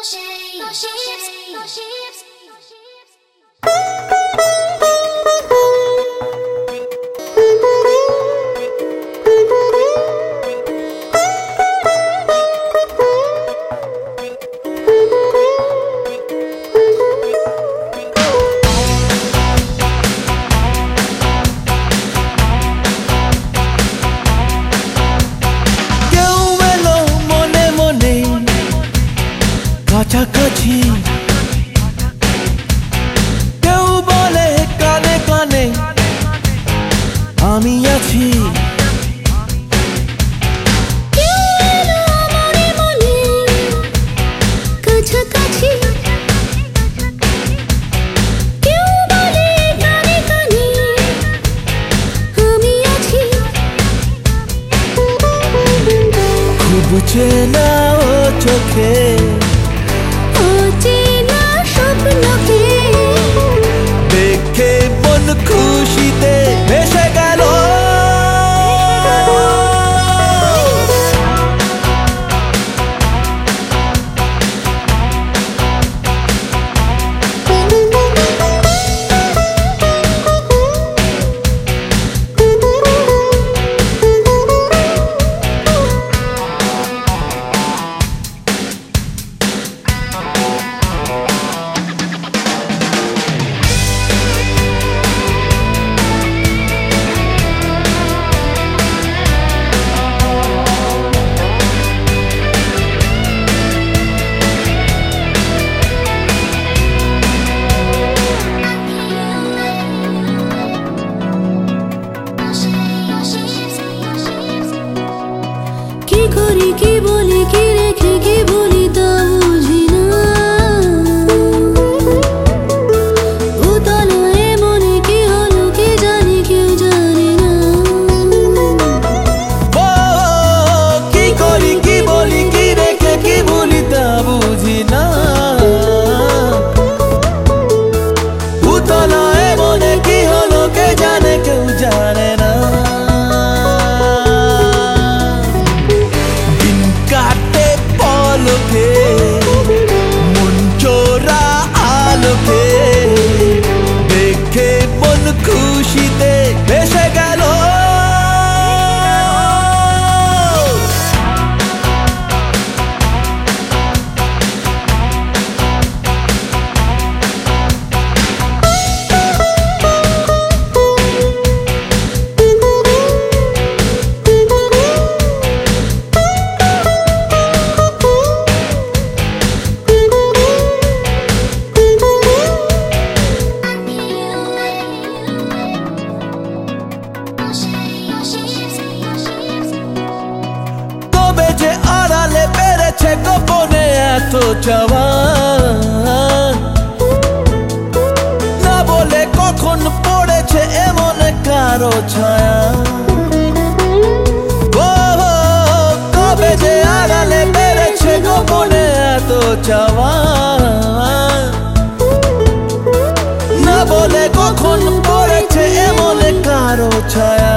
কাছাকাছি কেউ বলে কানে কানে আমি আছি। খুব চেনা ও চোখে দেখে মন খুশিতে ভেসে গেল। কি বলি কি রেখে কি বলি তা বুঝি না। উতলায় মনে কি হলো কি জানি কেউ জানে না। কি করি কি বলি কি রেখে কি বলি তা বুঝি না। উতলায় মনে কি হলো কে জানে কেউ জানে না। মন চোরা আলোকে দেখে মন খুশিতে ভেসে গেল। আড়ালে পেরেছে গোপনে এত চাওয়া না বলে কখন পড়েছে এমন কারো ছায়া। কবে যে আড়ালে পেরেছে গোপনে এত চাওয়া না বলে কখন পড়েছে এমন কারো ছায়া।